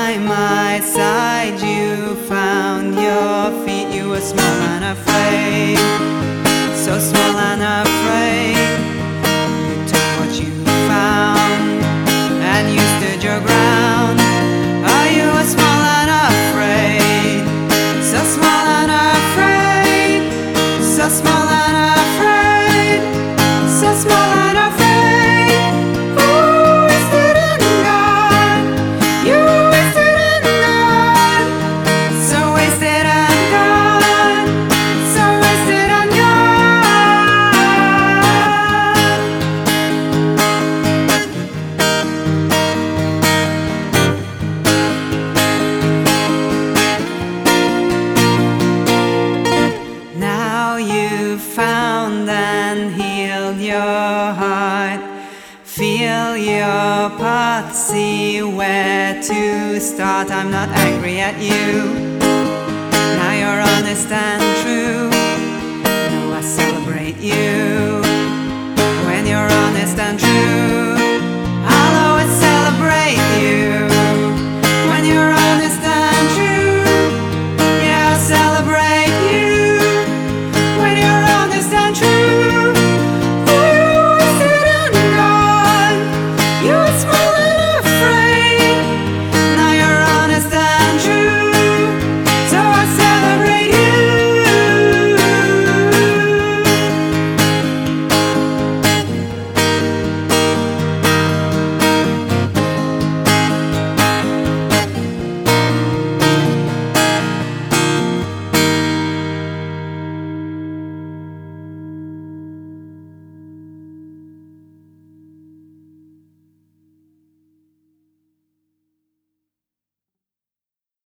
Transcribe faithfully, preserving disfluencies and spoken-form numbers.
by my side, you found your feet. You were small and afraid, so small and afraid. You took what you found and you stood your ground. Oh, you were small and afraid, so small and afraid, so small and afraid, so small and afraid. Found and healed your heart. Feel your path, see where to start. I'm not angry at you, now you're honest and true. Now I celebrate you when you're honest and true.